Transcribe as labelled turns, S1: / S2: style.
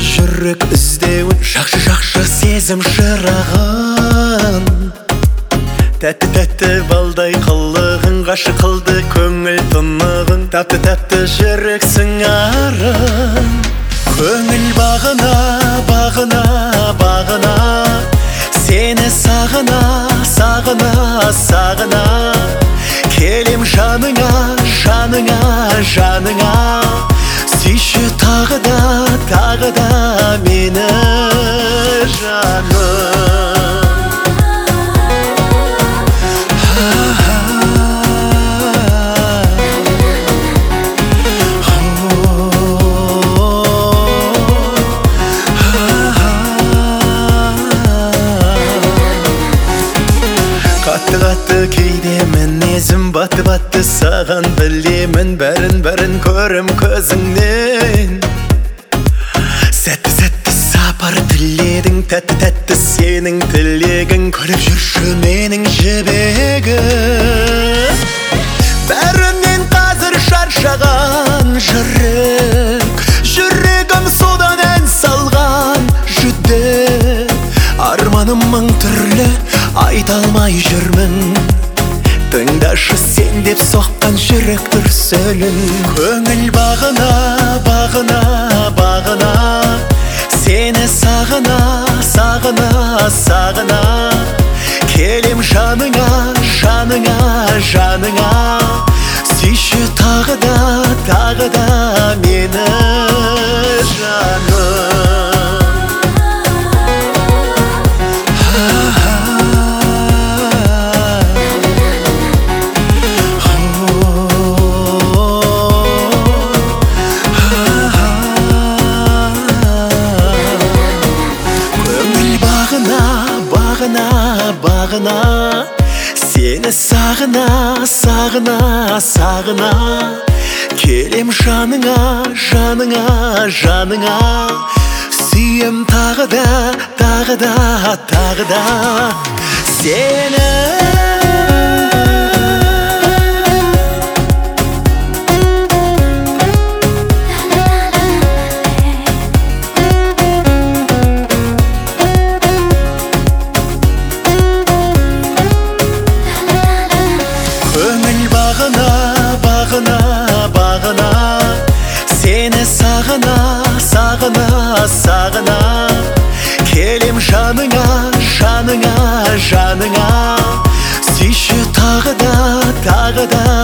S1: жүрек іздеуін, жақшы сезім шырағын. Тәтті балдай қылығың, ғашық қылды көңіл тұнығың. Тәтті жүрек сыңарың, көңіл бағына, сені сағына, келем жаныңа, сүйші тағы да мені жаным. Қатты кейде мінезім батты саған білемін, бәрін көрім көзіңнен. Сәтті сапар тіледің, тәтті сенің тілегің, күліп жүрші менің жібегім. Бәрінен қазір шаршаған жүрегім содан ән салған жүдеп. Арманым мың түрлі, айта алмай жүрмін, тыңдашы сен деп соққан жүрек дүрсілін. Көңіл бағына, сені сағына, келем жаныңа, сүйші тағы да мені жаным. Бағына, сені сағына, келем жаныңа, сүйем тағы да сені. Бағына, сені сағына, келем жаныңа, сүйші тағы да